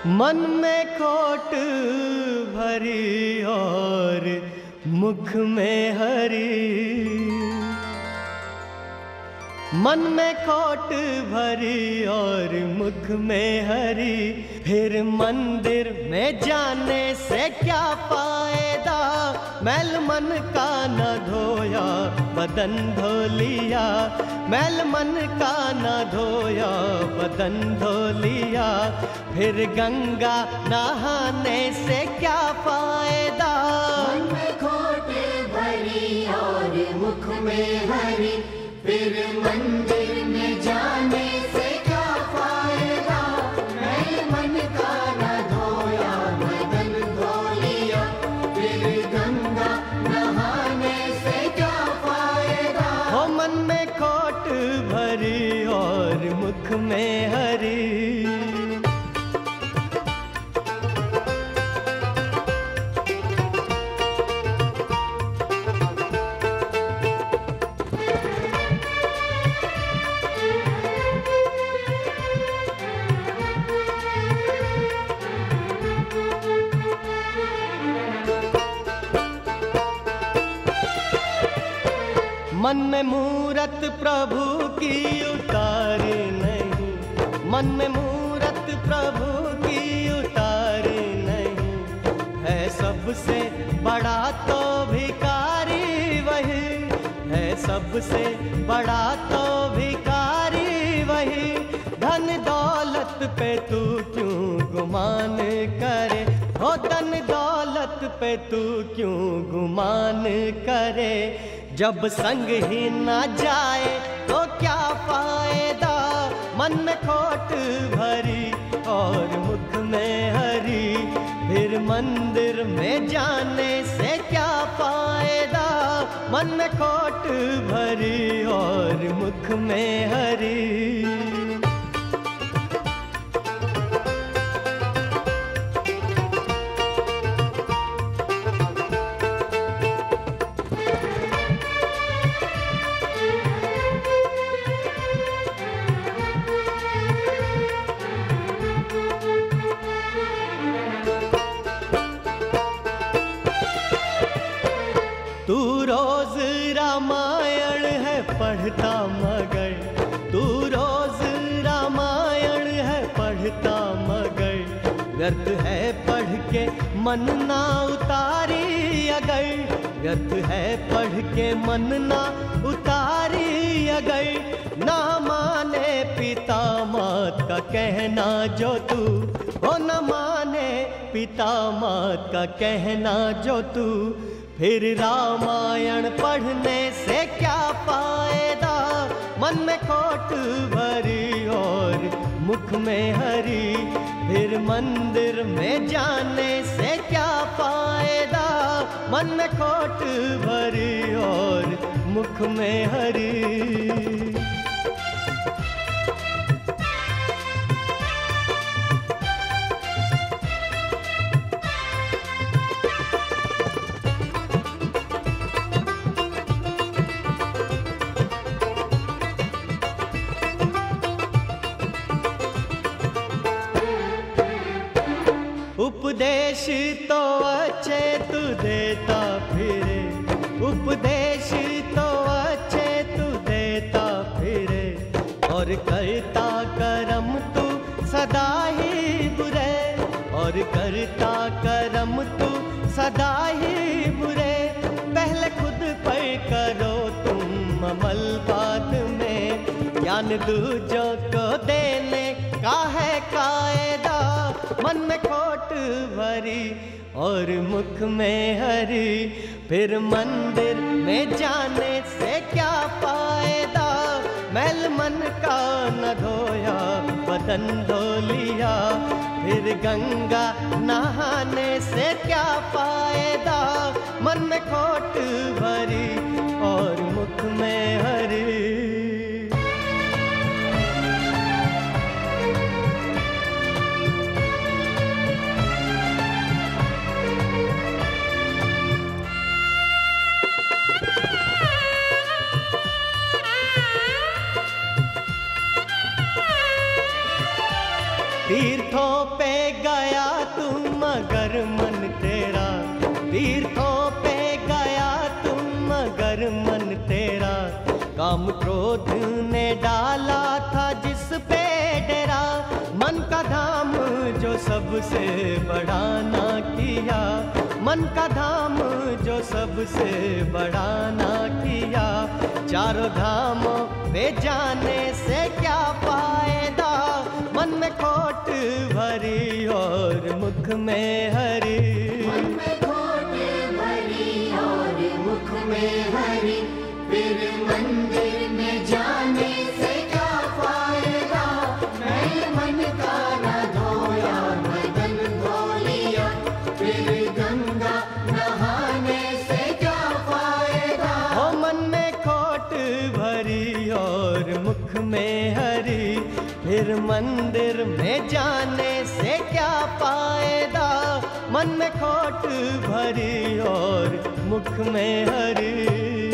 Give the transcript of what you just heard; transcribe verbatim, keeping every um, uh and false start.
मन में खोट भरी और मुख में हरी, मन में खोट भरी और मुख में हरी, फिर मंदिर में जाने से क्या फायदा। मैल मन का न धोया बदन धो लिया, मैल मन का न धोया बदन धो लिया, फिर गंगा नहाने से क्या फायदा। मन में खोट भरी और मुख में हरी, फिर मंदिर में जाने से क्या फायदा। मैल मन का न धोया बदन धो लिया, फिर गंगा नहाने से क्या फायदा। हो मन में खोट भरी और मुख में हरी। मन में मूरत प्रभु की उतारी नहीं, मन में मूरत प्रभु की उतारी नहीं, है सबसे बड़ा तो भिखारी वही, है सबसे बड़ा तो भिखारी वही। धन दौलत पे तू क्यों गुमान करे, हो धन दौलत पे तू क्यों गुमान करे। जब संग ही ना जाए तो क्या फायदा। मन में खोट भरी और मुख में हरी, फिर मंदिर में जाने से क्या फायदा। मन में खोट भरी और मुख में हरी। तू रोज रामायण है पढ़ता मगर, तू रोज रामायण है पढ़ता मगर, व्यर्थ है पढ़ के मन ना उतारी अगर, व्यर्थ है पढ़ के मन ना उतारी अगर। ना माने पिता मात का कहना जो तू, हो न माने पिता मात का कहना जो तू, फिर रामायण पढ़ने से क्या फायदा। मन में खोट भरी और मुख में हरी, फिर मंदिर में जाने से क्या फायदा। मन में खोट भरी और मुख में हरी। उपदेश तो अच्छे तू देता फिरे, उपदेश तो अच्छे तू देता फिरे, और करता करम तू सदा ही बुरे, और करता करम तू सदा ही बुरे। पहले खुद पर करो तुम अमल, बाद में ज्ञान दूजों को देने का है कायदा। मन में खोट भरी और मुख में हरी, फिर मंदिर में जाने से क्या फायदा। मैल मन का न धोया बदन धो लिया, फिर गंगा नहाने से क्या फायदा। मन में खोट भरी और मुख में हरी। तीर्थों पे गया तू मगर मन तेरा, तीर्थों पे गया तू मगर मन तेरा, काम क्रोध ने डाला था जिस पे डेरा, मन का धाम जो सबसे बड़ा ना किया, मन का धाम जो सबसे बड़ा ना किया, चारों धामों पे जाने से क्या फायदा, मन में खोट भरी और मुख में हरी, मन में खोट भरी और मुख में हरी, फिर मंदिर में जाने से क्या फायदा, मैं मन का न धोया बदन धो लिया, फिर गंगा नहाने से क्या फायदा। हो मन में खोट भरी और मुख में हरी, फिर मंदिर में जाने से क्या फायदा, मन में खोट भरी और मुख में हरी।